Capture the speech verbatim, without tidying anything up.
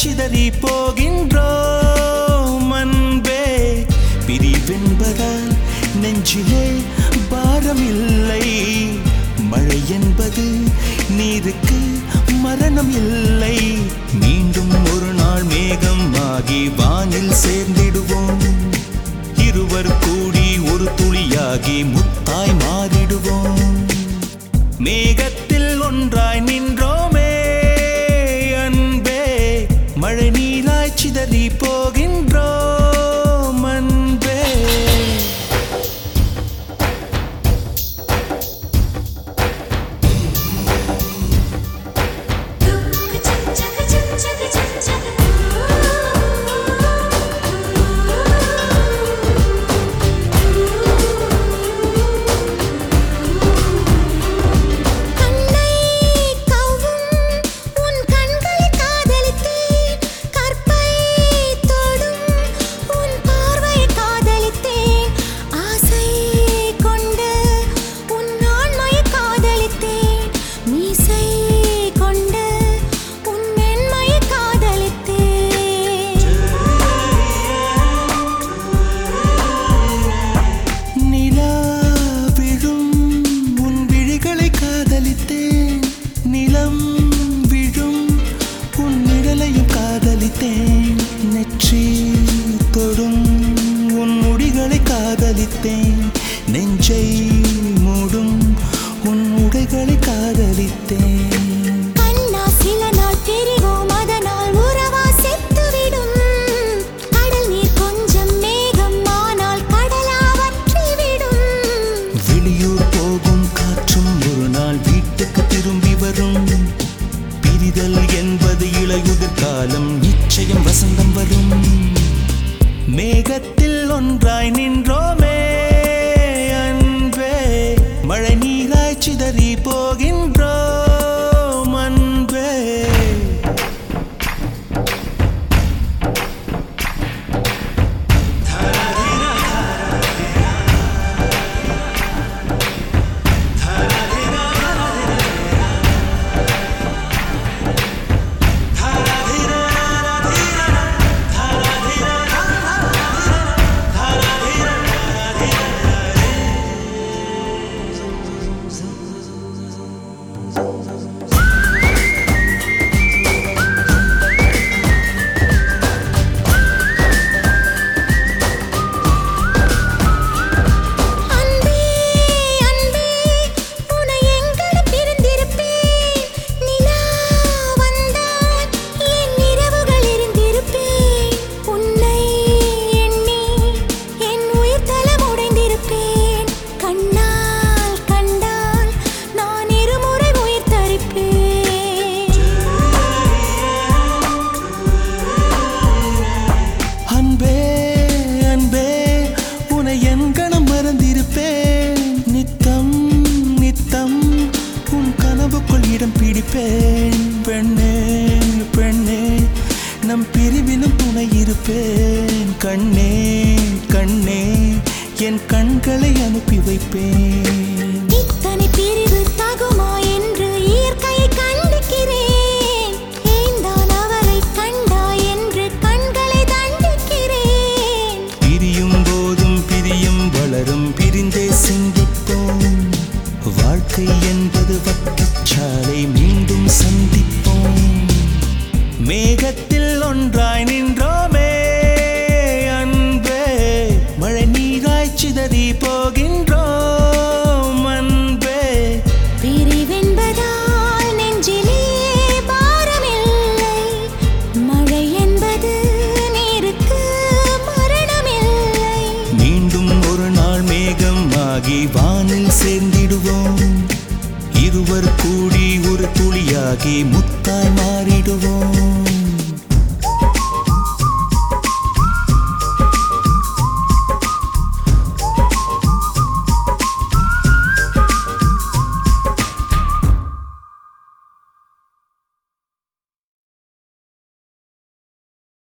சிதறி போகின்றோம் அன்பே. பிரிவென்பதால் நெஞ்சிலே பாரமில்லை, மழை என்பது நீருக்கு மரணம் இல்லை. மீண்டும் ஒரு நாள் மேகம் ஆகி வானில் சேர்ந்திடுவோம், இருவர் கூடி ஒரு துளியாகி முத்தாய் மாறிடுவோம். மேகத்தில் ஒன்றாய் நின்றோமே அன்பே, மழை நீராய் சிதறி போகின்றோம் அன்பே. நெற்றி தொடும் உன் முடிகளை காதலித்தேன், நெஞ்சை மூடும் உன் உடைகளை காதலித்தேன். கண்ணா சில நாள் பிரிவோம், அதனால் உறவா செத்துவிடும். கடல் நீர் கொஞ்சம் மேகம் ஆனால் கடலா வற்றிவிடும். வெளியூர் போகும் காற்றும் ஒரு நாள் வீட்டுக்கு திரும்பி வரும். பிரிதல் என்பது இளையுதிர் காலம், நிச்சயம் வசந்தம் வரும். மேகத்தில் ஒன்றாய் நின்றோமே அன்பே, மழை நீராய் சிதறி போகின்றோம் அன்பே. பெண்ணே பெண்ணே நம் பிரிவிலும் துணை இருப்பேன். கண்ணே கண்ணே என் கண்களை அனுப்பி வைப்பேன். இத்தனை பிரிவு தகுமா என்று இயற்கையை கண்டிக்கிறேன். ஏந்தான் அவரை கண்டா என்று கண்களை தண்டிக்கிறேன். பிரியும் போதும் பிரியும் வளரும், பிரிந்தே சிந்திப்போம். வாழ்க்கை என்பது வட்டச்சாலை, மீண்டும் சந்திப்போம். மேகத்தில் ஒன்றாய் நின்றோமே அன்பே, மழை நீராய் சிதறி போகின்றோம் அன்பே. பிரிவென்பதால் நெஞ்சிலே பாரமில்லை, மழை என்பது நீருக்கு மரணமில்லை. மீண்டும் ஒரு நாள் மேகம் ஆகி வானில் சேர்ந்திடுவோம், இருவர் கூடி ஒரு துளியாகி முத்தாய் மாறிடுவோம்.